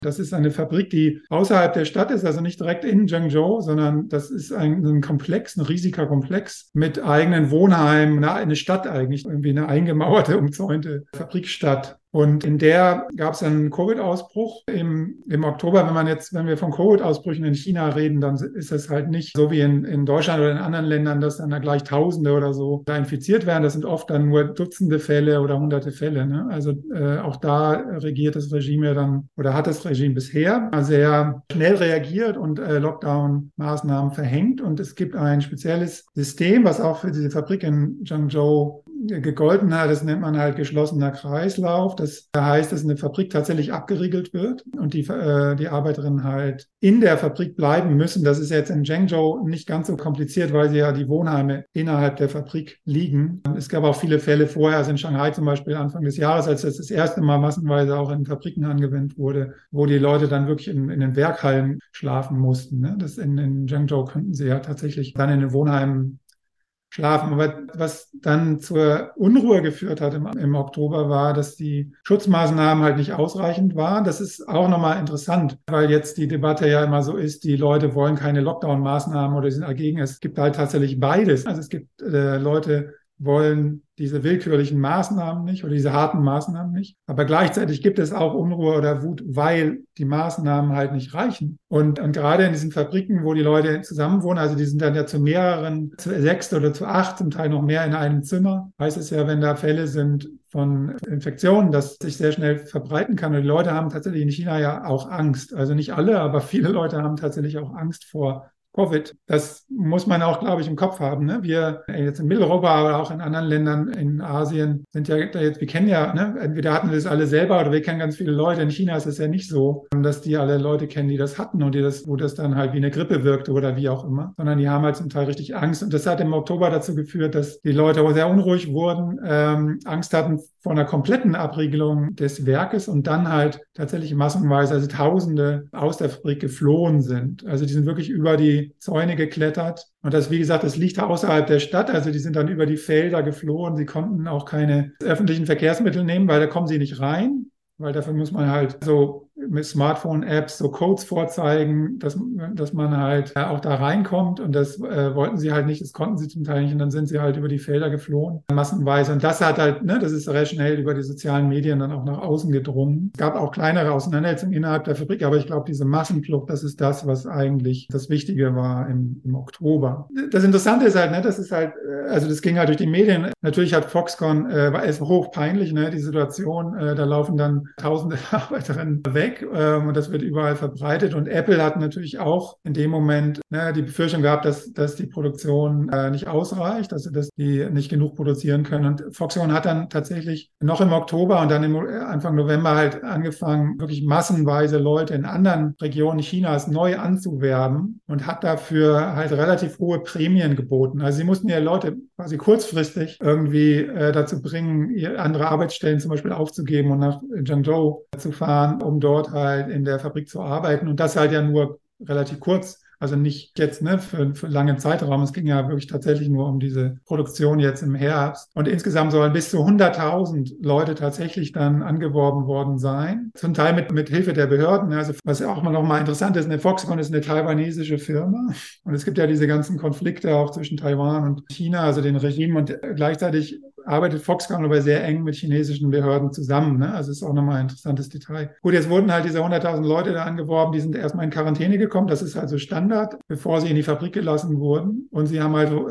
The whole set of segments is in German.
Das ist eine Fabrik, die außerhalb der Stadt ist, also nicht direkt in Zhengzhou, sondern das ist ein Komplex, ein riesiger Komplex mit eigenen Wohnheimen, eine Stadt eigentlich, irgendwie eine eingemauerte, umzäunte Fabrikstadt. Und in der gab es einen Covid-Ausbruch im Oktober. Wenn wir von Covid-Ausbrüchen in China reden, dann ist es halt nicht so wie in Deutschland oder in anderen Ländern, dass dann da gleich Tausende oder so da infiziert werden. Das sind oft dann nur Dutzende Fälle oder hunderte Fälle. Ne? Also auch da regiert das Regime ja dann oder hat das Regime bisher sehr schnell reagiert und Lockdown-Maßnahmen verhängt. Und es gibt ein spezielles System, was auch für diese Fabrik in Zhengzhou gegolten hat. Das nennt man halt geschlossener Kreislauf. Das heißt, dass eine Fabrik tatsächlich abgeriegelt wird und die Arbeiterinnen halt in der Fabrik bleiben müssen. Das ist jetzt in Zhengzhou nicht ganz so kompliziert, weil sie ja die Wohnheime innerhalb der Fabrik liegen. Es gab auch viele Fälle vorher, also in Shanghai zum Beispiel Anfang des Jahres, als das erste Mal massenweise auch in Fabriken angewendet wurde, wo die Leute dann wirklich in den Werkhallen schlafen mussten. Ne? In Zhengzhou konnten sie ja tatsächlich dann in den Wohnheimen schlafen. Aber was dann zur Unruhe geführt hat im Oktober war, dass die Schutzmaßnahmen halt nicht ausreichend waren. Das ist auch nochmal interessant, weil jetzt die Debatte ja immer so ist, die Leute wollen keine Lockdown-Maßnahmen oder sind dagegen. Es gibt halt tatsächlich beides. Also es gibt Leute, wollen diese willkürlichen Maßnahmen nicht oder diese harten Maßnahmen nicht. Aber gleichzeitig gibt es auch Unruhe oder Wut, weil die Maßnahmen halt nicht reichen. Und gerade in diesen Fabriken, wo die Leute zusammenwohnen, also die sind dann ja zu mehreren, zu 6 oder zu 8, zum Teil noch mehr in einem Zimmer, heißt es ja, wenn da Fälle sind von Infektionen, das sich sehr schnell verbreiten kann. Und die Leute haben tatsächlich in China ja auch Angst. Also nicht alle, aber viele Leute haben tatsächlich auch Angst vor Covid. Das muss man auch, glaube ich, im Kopf haben. Ne? Wir jetzt in Mitteleuropa, aber auch in anderen Ländern in Asien sind ja jetzt, wir kennen ja, ne? Entweder hatten wir das alle selber oder wir kennen ganz viele Leute. In China ist es ja nicht so, dass die alle Leute kennen, die das hatten und wo das dann halt wie eine Grippe wirkte oder wie auch immer, sondern die haben halt zum Teil richtig Angst. Und das hat im Oktober dazu geführt, dass die Leute sehr unruhig wurden, Angst hatten vor einer kompletten Abriegelung des Werkes und dann halt tatsächlich massenweise, also Tausende aus der Fabrik geflohen sind. Also die sind wirklich über die Zäune geklettert. Und das, wie gesagt, das liegt außerhalb der Stadt. Also die sind dann über die Felder geflohen. Sie konnten auch keine öffentlichen Verkehrsmittel nehmen, weil da kommen sie nicht rein. Weil dafür muss man halt so mit Smartphone-Apps so Codes vorzeigen, dass man halt auch da reinkommt. Und das wollten sie halt nicht, das konnten sie zum Teil nicht. Und dann sind sie halt über die Felder geflohen, massenweise. Und das hat halt, ne, das ist sehr schnell über die sozialen Medien dann auch nach außen gedrungen. Es gab auch kleinere Auseinandersetzungen innerhalb der Fabrik, aber ich glaube, diese Massenflucht, das ist das, was eigentlich das Wichtige war im Oktober. Das Interessante ist halt, ne, das ist halt, also das ging halt durch die Medien. Natürlich hat Foxconn, ist hochpeinlich, ne, die Situation, da laufen dann tausende Arbeiterinnen weg und das wird überall verbreitet. Und Apple hat natürlich auch in dem Moment die Befürchtung gehabt, dass die Produktion nicht ausreicht, dass die nicht genug produzieren können. Und Foxconn hat dann tatsächlich noch im Oktober und dann Anfang November halt angefangen, wirklich massenweise Leute in anderen Regionen Chinas neu anzuwerben und hat dafür halt relativ hohe Prämien geboten. Also sie mussten ja Leute quasi kurzfristig irgendwie dazu bringen, andere Arbeitsstellen zum Beispiel aufzugeben und nach Zhengzhou zu fahren, um dort halt in der Fabrik zu arbeiten. Und das halt ja nur relativ kurz, also nicht jetzt für langen Zeitraum. Es ging ja wirklich tatsächlich nur um diese Produktion jetzt im Herbst. Und insgesamt sollen bis zu 100.000 Leute tatsächlich dann angeworben worden sein. Zum Teil mit Hilfe der Behörden. Also was auch noch mal interessant ist, eine Foxconn ist eine taiwanesische Firma. Und es gibt ja diese ganzen Konflikte auch zwischen Taiwan und China, also den Regimen. Und gleichzeitig arbeitet Foxconn aber sehr eng mit chinesischen Behörden zusammen. Ne? Also ist auch nochmal ein interessantes Detail. Gut, jetzt wurden halt diese 100.000 Leute da angeworben, die sind erstmal in Quarantäne gekommen. Das ist also Standard, bevor sie in die Fabrik gelassen wurden. Und sie haben halt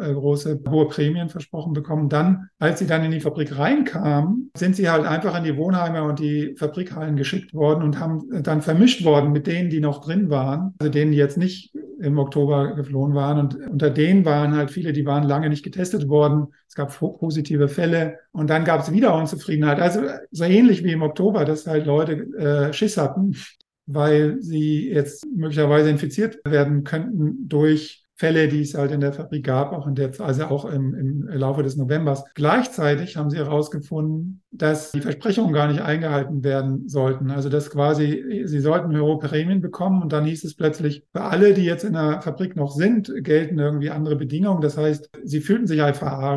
hohe Prämien versprochen bekommen. Dann, als sie dann in die Fabrik reinkamen, sind sie halt einfach in die Wohnheime und die Fabrikhallen geschickt worden und haben dann vermischt worden mit denen, die noch drin waren. Also denen, die jetzt nicht im Oktober geflohen waren. Und unter denen waren halt viele, die waren lange nicht getestet worden. Es gab positive Fälle. Und dann gab es wieder Unzufriedenheit. Also so ähnlich wie im Oktober, dass halt Leute Schiss hatten, weil sie jetzt möglicherweise infiziert werden könnten durch Fälle, die es halt in der Fabrik gab, also auch im Laufe des Novembers. Gleichzeitig haben sie herausgefunden, dass die Versprechungen gar nicht eingehalten werden sollten. Also dass quasi, sie sollten höhere Prämien bekommen und dann hieß es plötzlich, für alle, die jetzt in der Fabrik noch sind, gelten irgendwie andere Bedingungen. Das heißt, sie fühlten sich halt verarscht.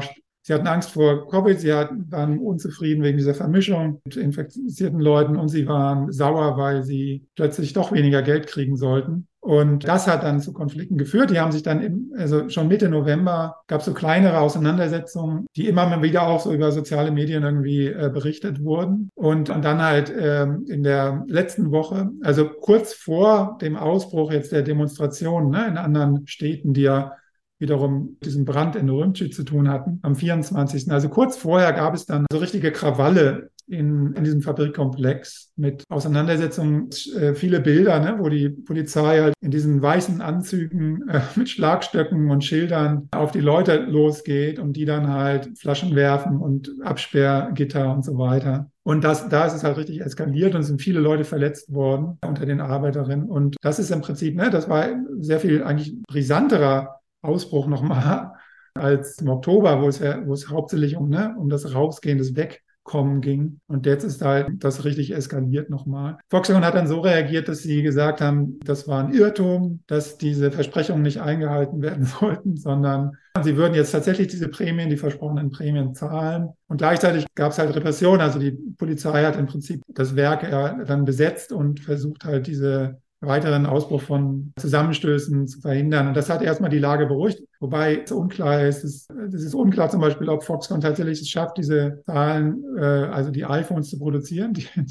Sie hatten Angst vor Covid, waren unzufrieden wegen dieser Vermischung mit infizierten Leuten und sie waren sauer, weil sie plötzlich doch weniger Geld kriegen sollten. Und das hat dann zu Konflikten geführt. Die haben sich dann, also schon Mitte November gab es so kleinere Auseinandersetzungen, die immer mal wieder auch so über soziale Medien irgendwie berichtet wurden. Und dann halt in der letzten Woche, also kurz vor dem Ausbruch jetzt der Demonstrationen, ne, in anderen Städten, die ja wiederum diesen Brand in Urümqi zu tun hatten, am 24. Also kurz vorher gab es dann so richtige Krawalle in diesem Fabrikkomplex mit Auseinandersetzungen, viele Bilder, ne, wo die Polizei halt in diesen weißen Anzügen mit Schlagstöcken und Schildern auf die Leute losgeht und die dann halt Flaschen werfen und Absperrgitter und so weiter. Und da ist es halt richtig eskaliert und es sind viele Leute verletzt worden unter den Arbeiterinnen. Und das ist im Prinzip, ne, das war sehr viel eigentlich brisanterer Ausbruch nochmal als im Oktober, wo es hauptsächlich um das Rausgehen, das Wegkommen ging. Und jetzt ist halt das richtig eskaliert nochmal. Volkswagen hat dann so reagiert, dass sie gesagt haben, das war ein Irrtum, dass diese Versprechungen nicht eingehalten werden sollten, sondern sie würden jetzt tatsächlich diese Prämien, die versprochenen Prämien zahlen. Und gleichzeitig gab es halt Repression. Also die Polizei hat im Prinzip das Werk dann besetzt und versucht halt diese weiteren Ausbruch von Zusammenstößen zu verhindern. Und das hat erstmal die Lage beruhigt, wobei es unklar ist. Es ist unklar zum Beispiel, ob Foxconn tatsächlich es schafft, diese Zahlen, also die iPhones zu produzieren,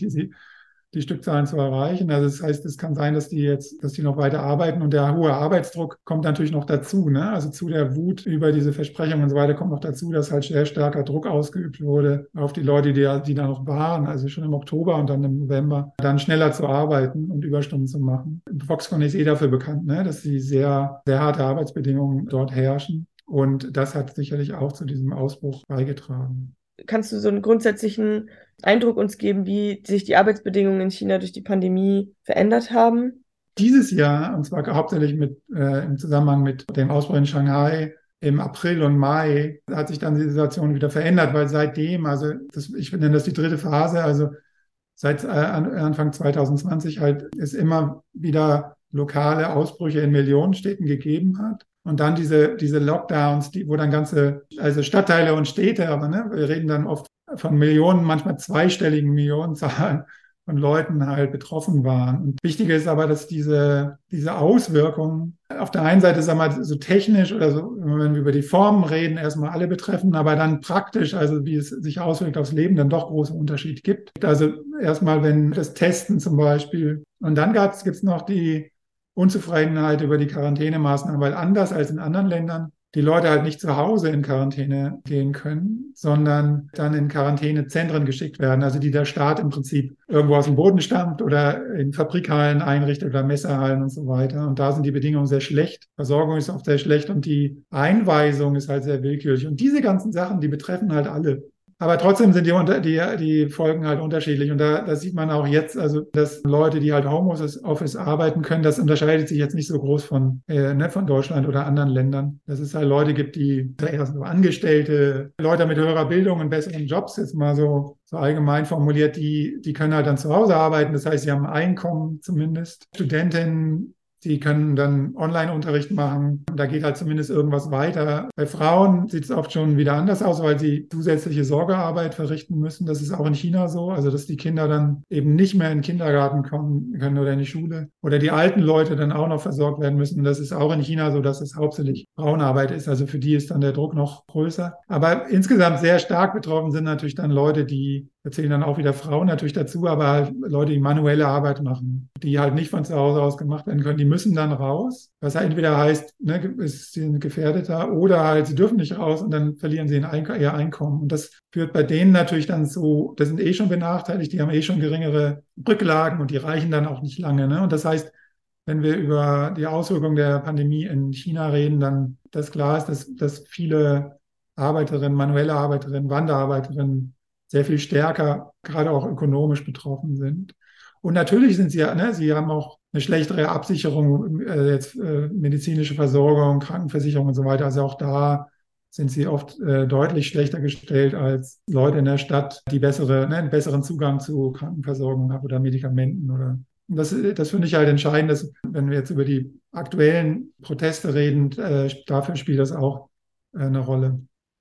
die Stückzahlen zu erreichen. Also das heißt, es kann sein, dass die noch weiter arbeiten und der hohe Arbeitsdruck kommt natürlich noch dazu, ne? Also zu der Wut über diese Versprechungen und so weiter kommt noch dazu, dass halt sehr starker Druck ausgeübt wurde auf die Leute, die da noch waren, also schon im Oktober und dann im November, dann schneller zu arbeiten und Überstunden zu machen. Foxconn ist dafür bekannt, ne? Dass sie sehr, sehr harte Arbeitsbedingungen dort herrschen. Und das hat sicherlich auch zu diesem Ausbruch beigetragen. Kannst du so einen grundsätzlichen Eindruck uns geben, wie sich die Arbeitsbedingungen in China durch die Pandemie verändert haben? Dieses Jahr, und zwar hauptsächlich im Zusammenhang mit dem Ausbruch in Shanghai im April und Mai, hat sich dann die Situation wieder verändert, weil seitdem, also ich nenne das die dritte Phase, also seit Anfang 2020 halt es immer wieder lokale Ausbrüche in Millionenstädten gegeben hat. Und dann diese Lockdowns, wo dann also Stadtteile und Städte, aber ne, wir reden dann oft von Millionen, manchmal zweistelligen Millionenzahlen von Leuten halt betroffen waren. Und wichtig ist aber, dass diese Auswirkungen auf der einen Seite, sagen wir mal, so technisch oder so, wenn wir über die Formen reden, erstmal alle betreffen, aber dann praktisch, also wie es sich auswirkt aufs Leben, dann doch großen Unterschied gibt. Also erstmal, wenn das Testen zum Beispiel, und dann gibt es noch die Unzufriedenheit über die Quarantänemaßnahmen, weil anders als in anderen Ländern die Leute halt nicht zu Hause in Quarantäne gehen können, sondern dann in Quarantänezentren geschickt werden, also die der Staat im Prinzip irgendwo aus dem Boden stammt oder in Fabrikhallen einrichtet oder Messerhallen und so weiter. Und da sind die Bedingungen sehr schlecht. Versorgung ist oft sehr schlecht und die Einweisung ist halt sehr willkürlich. Und diese ganzen Sachen, die betreffen halt alle. Aber trotzdem sind die Folgen halt unterschiedlich. Und da sieht man auch jetzt, also dass Leute, die halt Homeoffice arbeiten können, das unterscheidet sich jetzt nicht so groß von Deutschland oder anderen Ländern. Dass es halt Leute gibt, die eher so Angestellte, Leute mit höherer Bildung und besseren Jobs, jetzt mal so allgemein formuliert, die können halt dann zu Hause arbeiten. Das heißt, sie haben ein Einkommen zumindest. Studentinnen, die können dann Online-Unterricht machen. Da geht halt zumindest irgendwas weiter. Bei Frauen sieht es oft schon wieder anders aus, weil sie zusätzliche Sorgearbeit verrichten müssen. Das ist auch in China so. Also, dass die Kinder dann eben nicht mehr in den Kindergarten kommen können oder in die Schule. Oder die alten Leute dann auch noch versorgt werden müssen. Und das ist auch in China so, dass es hauptsächlich Frauenarbeit ist. Also für die ist dann der Druck noch größer. Aber insgesamt sehr stark betroffen sind natürlich dann Leute, da zählen dann auch wieder Frauen natürlich dazu, aber halt Leute, die manuelle Arbeit machen, die halt nicht von zu Hause aus gemacht werden können, die müssen dann raus, was halt entweder heißt, ne, sie sind gefährdeter oder halt sie dürfen nicht raus und dann verlieren sie ihr Einkommen. Und das führt bei denen natürlich dann so, das sind schon benachteiligt, die haben schon geringere Rücklagen und die reichen dann auch nicht lange. Ne? Und das heißt, wenn wir über die Auswirkungen der Pandemie in China reden, dann das klar ist, dass viele Arbeiterinnen, manuelle Arbeiterinnen, Wanderarbeiterinnen sehr viel stärker, gerade auch ökonomisch betroffen sind. Und natürlich sind sie sie haben auch eine schlechtere Absicherung, medizinische Versorgung, Krankenversicherung und so weiter. Also auch da sind sie oft deutlich schlechter gestellt als Leute in der Stadt, die einen besseren Zugang zu Krankenversorgung haben oder Medikamenten oder. Und das finde ich halt entscheidend, dass, wenn wir jetzt über die aktuellen Proteste reden, dafür spielt das auch eine Rolle.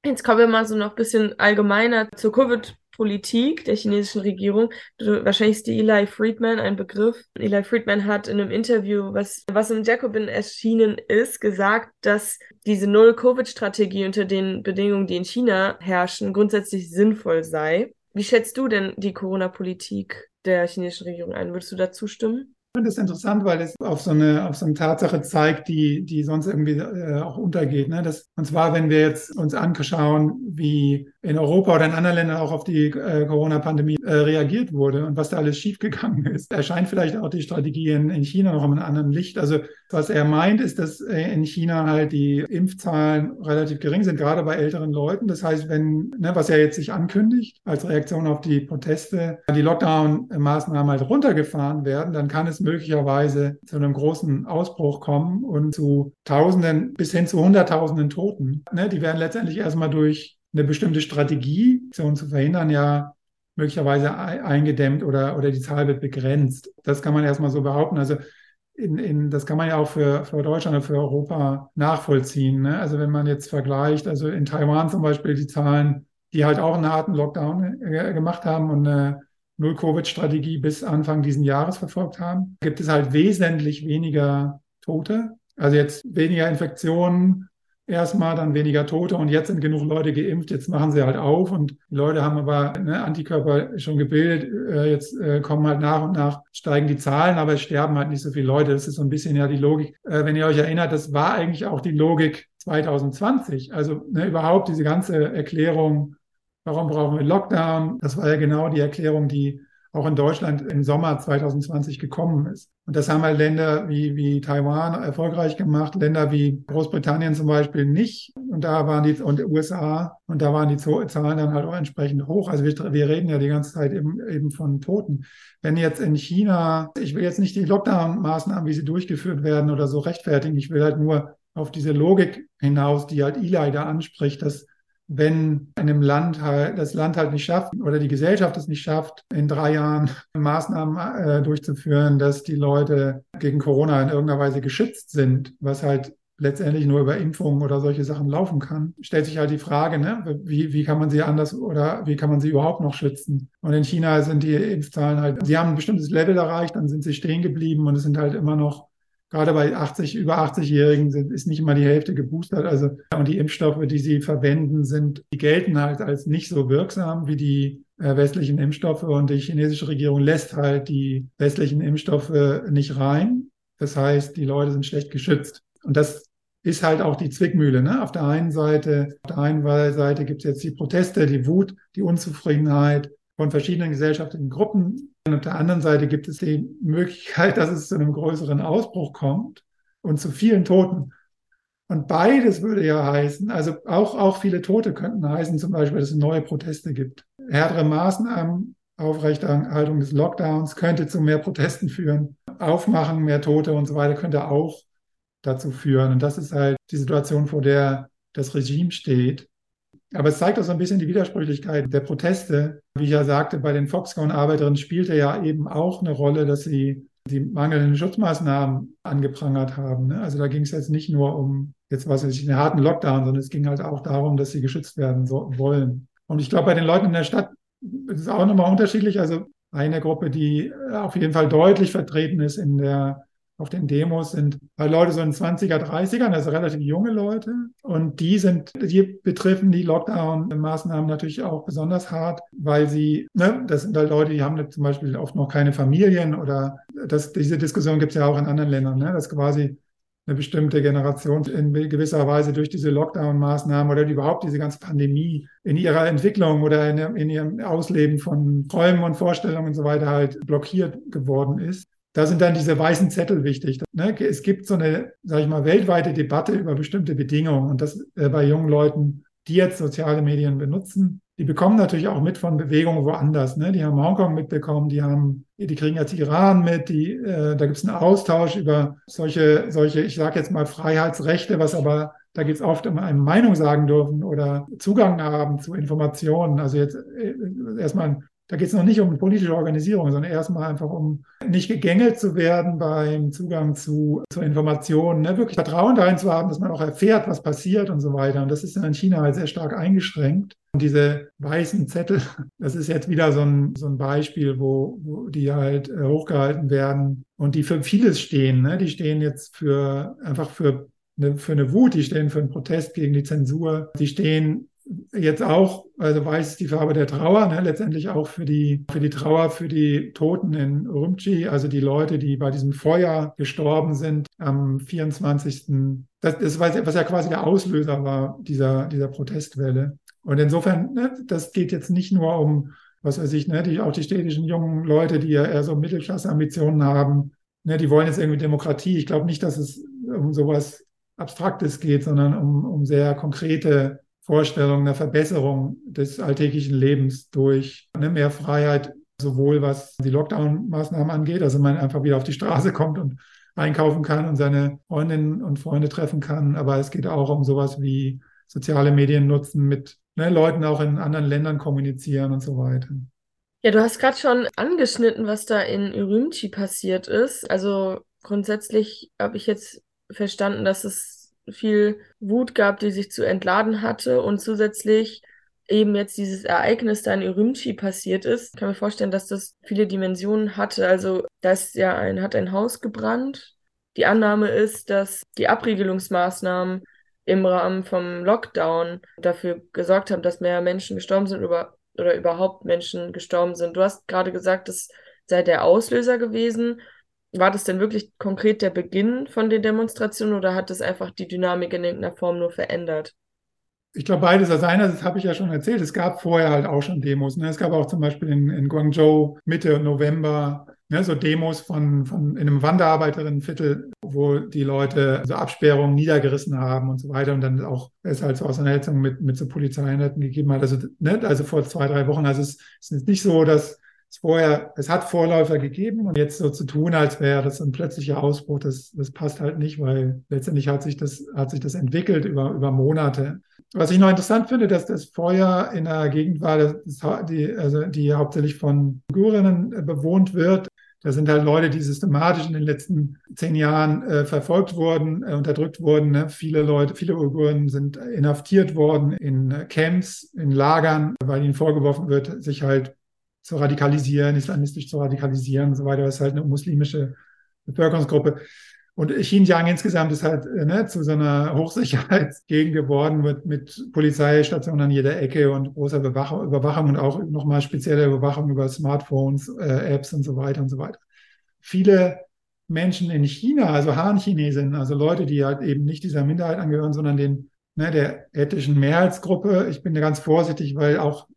Jetzt kommen wir mal so noch ein bisschen allgemeiner zur Covid-Politik der chinesischen Regierung. Wahrscheinlich ist die Eli Friedman ein Begriff. Eli Friedman hat in einem Interview, was im Jacobin erschienen ist, gesagt, dass diese Null-Covid-Strategie unter den Bedingungen, die in China herrschen, grundsätzlich sinnvoll sei. Wie schätzt du denn die Corona-Politik der chinesischen Regierung ein? Würdest du da zustimmen? Ich finde das interessant, weil es auf so eine Tatsache zeigt, die sonst irgendwie auch untergeht. Ne? Und zwar, wenn wir jetzt uns anschauen, wie in Europa oder in anderen Ländern auch auf die Corona-Pandemie reagiert wurde und was da alles schiefgegangen ist, erscheint vielleicht auch die Strategie in China noch in einem anderen Licht. Also was er meint, ist, dass in China halt die Impfzahlen relativ gering sind, gerade bei älteren Leuten. Das heißt, was er jetzt sich ankündigt, als Reaktion auf die Proteste, die Lockdown-Maßnahmen halt runtergefahren werden, dann kann es möglicherweise zu einem großen Ausbruch kommen und zu Tausenden bis hin zu Hunderttausenden Toten. Die werden letztendlich erstmal durch eine bestimmte Strategie, zu verhindern, ja möglicherweise eingedämmt oder die Zahl wird begrenzt. Das kann man erstmal so behaupten. Also das kann man ja auch für Deutschland oder für Europa nachvollziehen. Ne? Also wenn man jetzt vergleicht, also in Taiwan zum Beispiel die Zahlen, die halt auch einen harten Lockdown gemacht haben und eine Null-Covid-Strategie bis Anfang diesen Jahres verfolgt haben, gibt es halt wesentlich weniger Tote. Also jetzt weniger Infektionen erstmal, dann weniger Tote und jetzt sind genug Leute geimpft, jetzt machen sie halt auf und die Leute haben aber Antikörper schon gebildet, jetzt kommen halt nach und nach, steigen die Zahlen, aber es sterben halt nicht so viele Leute. Das ist so ein bisschen ja die Logik. Wenn ihr euch erinnert, das war eigentlich auch die Logik 2020. Also überhaupt diese ganze Erklärung, warum brauchen wir Lockdown? Das war ja genau die Erklärung, die auch in Deutschland im Sommer 2020 gekommen ist. Und das haben halt Länder wie Taiwan erfolgreich gemacht, Länder wie Großbritannien zum Beispiel nicht. Und und USA, und da waren die Zahlen dann halt auch entsprechend hoch. Also wir reden ja die ganze Zeit eben von Toten. Wenn jetzt in China, ich will jetzt nicht die Lockdown-Maßnahmen, wie sie durchgeführt werden oder so rechtfertigen, ich will halt nur auf diese Logik hinaus, die halt Eli da anspricht, dass wenn in einem Land halt das Land halt nicht schafft oder die Gesellschaft es nicht schafft, in 3 Jahren Maßnahmen durchzuführen, dass die Leute gegen Corona in irgendeiner Weise geschützt sind, was halt letztendlich nur über Impfungen oder solche Sachen laufen kann, stellt sich halt die Frage, ne, wie kann man sie anders oder wie kann man sie überhaupt noch schützen? Und in China sind die Impfzahlen halt, sie haben ein bestimmtes Level erreicht, dann sind sie stehen geblieben und es sind halt immer noch gerade bei über 80-Jährigen ist nicht mal die Hälfte geboostert. Also, und die Impfstoffe, die sie verwenden, die gelten halt als nicht so wirksam wie die westlichen Impfstoffe. Und die chinesische Regierung lässt halt die westlichen Impfstoffe nicht rein. Das heißt, die Leute sind schlecht geschützt. Und das ist halt auch die Zwickmühle. Ne? Auf der einen Seite gibt es jetzt die Proteste, die Wut, die Unzufriedenheit von verschiedenen gesellschaftlichen Gruppen. Und auf der anderen Seite gibt es die Möglichkeit, dass es zu einem größeren Ausbruch kommt und zu vielen Toten. Und beides würde ja heißen, also auch viele Tote könnten heißen, zum Beispiel, dass es neue Proteste gibt. Härtere Maßnahmen, Aufrechterhaltung des Lockdowns könnte zu mehr Protesten führen. Aufmachen, mehr Tote und so weiter könnte auch dazu führen. Und das ist halt die Situation, vor der das Regime steht. Aber es zeigt auch so ein bisschen die Widersprüchlichkeit der Proteste. Wie ich ja sagte, bei den Foxconn-Arbeiterinnen spielte ja eben auch eine Rolle, dass sie die mangelnden Schutzmaßnahmen angeprangert haben. Ne? Also da ging es jetzt nicht nur um einen harten Lockdown, sondern es ging halt auch darum, dass sie geschützt werden wollen. Und ich glaube, bei den Leuten in der Stadt ist es auch nochmal unterschiedlich. Also eine Gruppe, die auf jeden Fall deutlich vertreten ist auf den Demos, sind halt Leute so in 20er, 30ern, also relativ junge Leute. Und die betreffen die Lockdown-Maßnahmen natürlich auch besonders hart, weil das sind halt Leute, die haben zum Beispiel oft noch keine Familien diese Diskussion gibt es ja auch in anderen Ländern, ne, dass quasi eine bestimmte Generation in gewisser Weise durch diese Lockdown-Maßnahmen oder überhaupt diese ganze Pandemie in ihrer Entwicklung oder in ihrem Ausleben von Träumen und Vorstellungen und so weiter halt blockiert geworden ist. Da sind dann diese weißen Zettel wichtig. Ne? Es gibt so eine, sag ich mal, weltweite Debatte über bestimmte Bedingungen und das bei jungen Leuten, die jetzt soziale Medien benutzen. Die bekommen natürlich auch mit von Bewegungen woanders. Ne? Die haben Hongkong mitbekommen, die kriegen jetzt Iran mit, da gibt es einen Austausch über solche, ich sage jetzt mal Freiheitsrechte, da geht es oft um eine Meinung sagen dürfen oder Zugang haben zu Informationen. Also jetzt erstmal da geht es noch nicht um politische Organisierung, sondern erstmal einfach um nicht gegängelt zu werden beim Zugang zu Informationen, ne? Wirklich Vertrauen darin zu haben, dass man auch erfährt, was passiert und so weiter. Und das ist in China halt sehr stark eingeschränkt. Und diese weißen Zettel, das ist jetzt wieder so ein Beispiel, wo die halt hochgehalten werden und die für vieles stehen. Ne? Die stehen jetzt einfach für eine Wut, die stehen für einen Protest gegen die Zensur, die stehen jetzt auch, also weiß ist die Farbe der Trauer, ne, letztendlich auch für die Trauer für die Toten in Urumqi, also die Leute, die bei diesem Feuer gestorben sind am 24. Das war, was ja quasi der Auslöser war dieser Protestwelle. Und insofern, ne, das geht jetzt nicht nur um, was weiß ich, ne, auch die städtischen jungen Leute, die ja eher so Mittelklasse-Ambitionen haben, ne, die wollen jetzt irgendwie Demokratie. Ich glaube nicht, dass es um sowas Abstraktes geht, sondern um sehr konkrete Vorstellungen der Verbesserung des alltäglichen Lebens durch mehr Freiheit, sowohl was die Lockdown-Maßnahmen angeht, also man einfach wieder auf die Straße kommt und einkaufen kann und seine Freundinnen und Freunde treffen kann. Aber es geht auch um sowas wie soziale Medien nutzen, mit Leuten auch in anderen Ländern kommunizieren und so weiter. Ja, du hast gerade schon angeschnitten, was da in Urumqi passiert ist. Also grundsätzlich habe ich jetzt verstanden, dass es viel Wut gab, die sich zu entladen hatte und zusätzlich eben jetzt dieses Ereignis da in Urumqi passiert ist. Ich kann mir vorstellen, dass das viele Dimensionen hatte. Also da ist ja hat ein Haus gebrannt. Die Annahme ist, dass die Abriegelungsmaßnahmen im Rahmen vom Lockdown dafür gesorgt haben, dass mehr Menschen gestorben sind oder überhaupt Menschen gestorben sind. Du hast gerade gesagt, das sei der Auslöser gewesen. War das denn wirklich konkret der Beginn von den Demonstrationen oder hat das einfach die Dynamik in irgendeiner Form nur verändert? Ich glaube, beides. Also einerseits habe ich ja schon erzählt, es gab vorher halt auch schon Demos. Ne? Es gab auch zum Beispiel in Guangzhou Mitte November so Demos von in einem Wanderarbeiterinnenviertel, wo die Leute so Absperrungen niedergerissen haben und so weiter und dann auch es halt so Auseinandersetzungen mit so Polizeieinheiten gegeben hat. Also vor 2, 3 Wochen. Also es ist nicht so, dass es hat Vorläufer gegeben und jetzt so zu tun, als wäre das ein plötzlicher Ausbruch, das passt halt nicht, weil letztendlich hat sich das entwickelt über Monate. Was ich noch interessant finde, dass das Feuer in einer Gegend war, die hauptsächlich von Uigurinnen bewohnt wird. Da sind halt Leute, die systematisch in den letzten 10 Jahren verfolgt wurden, unterdrückt wurden. Ne? Viele Uiguren sind inhaftiert worden in Camps, in Lagern, weil ihnen vorgeworfen wird, sich halt zu radikalisieren, islamistisch zu radikalisieren und so weiter. Das ist halt eine muslimische Bevölkerungsgruppe. Und Xinjiang insgesamt ist halt zu so einer Hochsicherheitsgegend geworden, mit Polizeistationen an jeder Ecke und großer Überwachung und auch nochmal spezielle Überwachung über Smartphones, Apps und so weiter und so weiter. Viele Menschen in China, also Han-Chinesinnen, also Leute, die halt eben nicht dieser Minderheit angehören, sondern der ethnischen Mehrheitsgruppe. Ich bin da ganz vorsichtig, weil auch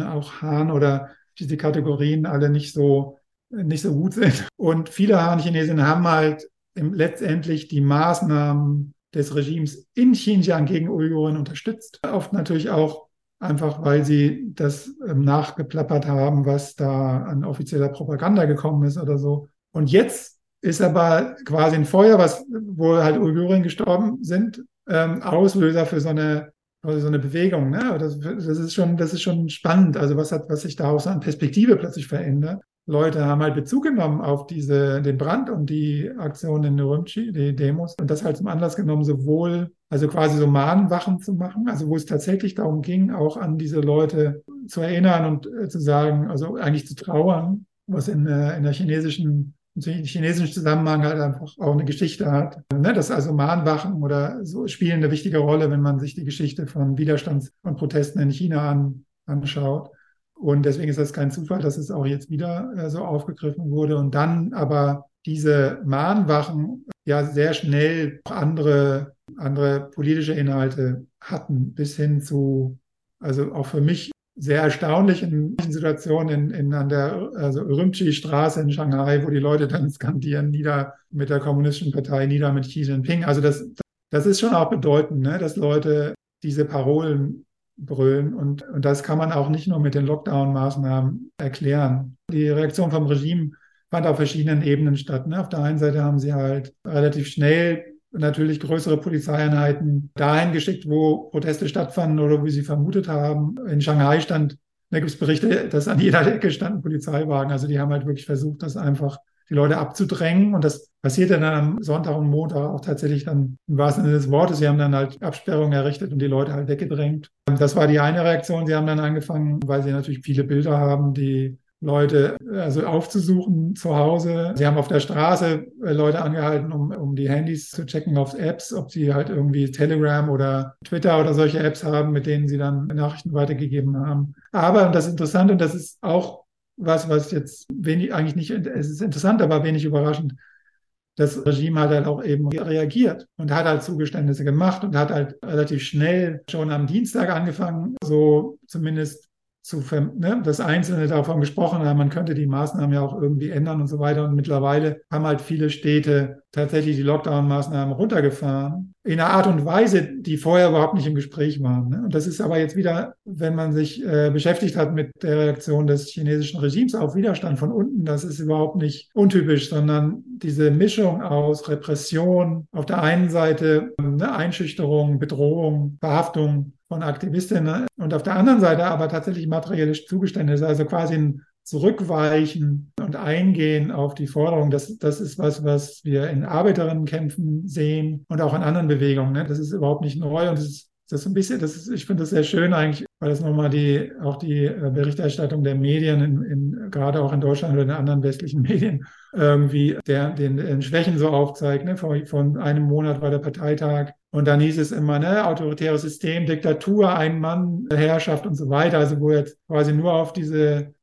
Han oder diese Kategorien alle nicht so gut sind. Und viele Han-Chinesinnen haben halt letztendlich die Maßnahmen des Regimes in Xinjiang gegen Uiguren unterstützt. Oft natürlich auch einfach, weil sie das nachgeplappert haben, was da an offizieller Propaganda gekommen ist oder so. Und jetzt ist aber quasi ein Feuer, wo halt Uiguren gestorben sind, Auslöser für so eine Bewegung. Ne? Das ist schon spannend. Also was sich da auch so an Perspektive plötzlich verändert. Leute haben halt Bezug genommen auf den Brand und die Aktionen in Urumqi, die Demos, und das halt zum Anlass genommen, also quasi so Mahnwachen zu machen, also wo es tatsächlich darum ging, auch an diese Leute zu erinnern und zu sagen, also eigentlich zu trauern, was in der chinesischen Zusammenhang halt einfach auch eine Geschichte hat. Ne? Das also Mahnwachen oder so spielen eine wichtige Rolle, wenn man sich die Geschichte von Widerstands- und Protesten in China anschaut. Und deswegen ist das kein Zufall, dass es auch jetzt wieder so aufgegriffen wurde. Und dann aber diese Mahnwachen ja sehr schnell andere politische Inhalte hatten, bis hin zu, also auch für mich sehr erstaunlich in manchen Situationen an der Urumqi-Straße in Shanghai, wo die Leute dann skandieren, nieder mit der Kommunistischen Partei, nieder mit Xi Jinping. Also das ist schon auch bedeutend, ne, dass Leute diese Parolen brüllen. Und das kann man auch nicht nur mit den Lockdown-Maßnahmen erklären. Die Reaktion vom Regime fand auf verschiedenen Ebenen statt. Ne? Auf der einen Seite haben sie halt relativ schnell natürlich größere Polizeieinheiten dahin geschickt, wo Proteste stattfanden oder wo sie vermutet haben. In Shanghai stand Da gibt es Berichte, dass an jeder Ecke standen Polizeiwagen. Also die haben halt wirklich versucht, das einfach die Leute abzudrängen. Und das passierte dann am Sonntag und Montag auch tatsächlich dann im wahrsten Sinne des Wortes. Sie haben dann halt Absperrungen errichtet und die Leute halt weggedrängt. Das war die eine Reaktion. Sie haben dann angefangen, weil sie natürlich viele Bilder haben, die Leute also aufzusuchen zu Hause. Sie haben auf der Straße Leute angehalten, um die Handys zu checken auf Apps, ob sie halt irgendwie Telegram oder Twitter oder solche Apps haben, mit denen sie dann Nachrichten weitergegeben haben. Aber, und das ist interessant, und das ist auch was jetzt wenig, eigentlich nicht, es ist interessant, aber wenig überraschend, das Regime hat halt auch eben reagiert und hat halt Zugeständnisse gemacht und hat halt relativ schnell schon am Dienstag angefangen, so zumindest dass Einzelne davon gesprochen haben, man könnte die Maßnahmen ja auch irgendwie ändern und so weiter. Und mittlerweile haben halt viele Städte tatsächlich die Lockdown-Maßnahmen runtergefahren. In einer Art und Weise, die vorher überhaupt nicht im Gespräch waren. Ne? Und das ist aber jetzt wieder, wenn man sich beschäftigt hat mit der Reaktion des chinesischen Regimes auf Widerstand von unten, das ist überhaupt nicht untypisch, sondern diese Mischung aus Repression, auf der einen Seite Einschüchterung, Bedrohung, Verhaftung von Aktivistinnen und auf der anderen Seite aber tatsächlich materielle Zugeständnisse, also quasi ein Zurückweichen und Eingehen auf die Forderung. Das ist was wir in Arbeiterinnenkämpfen sehen und auch in anderen Bewegungen. Ne? Das ist überhaupt nicht neu und das ist ein bisschen, ich finde das sehr schön eigentlich, weil das nochmal die Berichterstattung der Medien, gerade auch in Deutschland oder in anderen westlichen Medien, irgendwie den Schwächen so aufzeigt. Ne? Von einem Monat war der Parteitag und dann hieß es immer, ne, autoritäres System, Diktatur, Ein-Mann-Herrschaft und so weiter. Also wo jetzt quasi nur auf die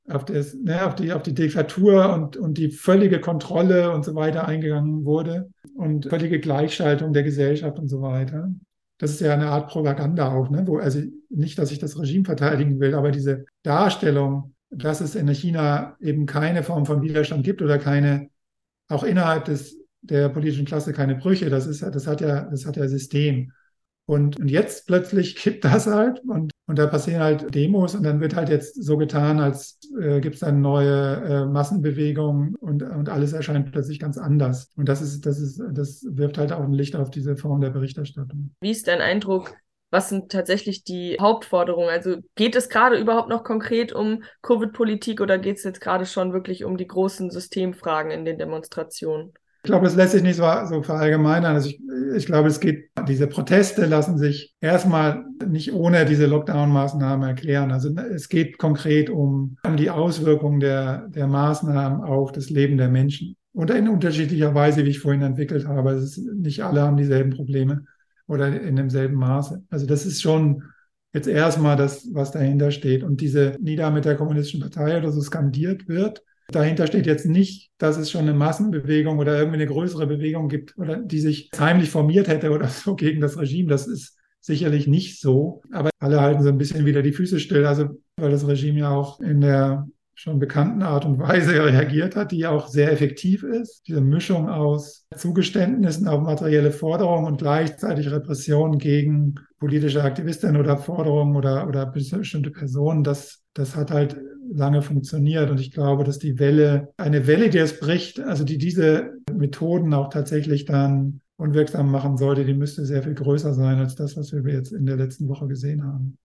Diktatur und die völlige Kontrolle und so weiter eingegangen wurde und völlige Gleichschaltung der Gesellschaft und so weiter. Das ist ja eine Art Propaganda auch, ne? Also nicht, dass ich das Regime verteidigen will, aber diese Darstellung, dass es in China eben keine Form von Widerstand gibt oder auch innerhalb der politischen Klasse keine Brüche, das hat ja System. Und jetzt plötzlich kippt das halt und da passieren halt Demos und dann wird halt jetzt so getan, als gibt es eine neue Massenbewegung und alles erscheint plötzlich ganz anders. Und das wirft halt auch ein Licht auf diese Form der Berichterstattung. Wie ist dein Eindruck? Was sind tatsächlich die Hauptforderungen? Also geht es gerade überhaupt noch konkret um Covid-Politik oder geht es jetzt gerade schon wirklich um die großen Systemfragen in den Demonstrationen? Ich glaube, es lässt sich nicht so verallgemeinern. Also ich glaube, diese Proteste lassen sich erstmal nicht ohne diese Lockdown-Maßnahmen erklären. Also es geht konkret um die Auswirkungen der Maßnahmen auf das Leben der Menschen. Und in unterschiedlicher Weise, wie ich vorhin entwickelt habe. Nicht alle haben dieselben Probleme oder in demselben Maße. Also das ist schon jetzt erstmal das, was dahinter steht. Und diese Nieder mit der Kommunistischen Partei oder so skandiert wird, dahinter steht jetzt nicht, dass es schon eine Massenbewegung oder irgendwie eine größere Bewegung gibt oder die sich heimlich formiert hätte oder so gegen das Regime. Das ist sicherlich nicht so. Aber alle halten so ein bisschen wieder die Füße still. Also, weil das Regime ja auch in der schon bekannten Art und Weise reagiert hat, die auch sehr effektiv ist. Diese Mischung aus Zugeständnissen auf materielle Forderungen und gleichzeitig Repression gegen politische Aktivistinnen oder Forderungen oder bestimmte Personen, das hat halt lange funktioniert. Und ich glaube, dass eine Welle, die es bricht, also die diese Methoden auch tatsächlich dann unwirksam machen sollte, die müsste sehr viel größer sein als das, was wir jetzt in der letzten Woche gesehen haben.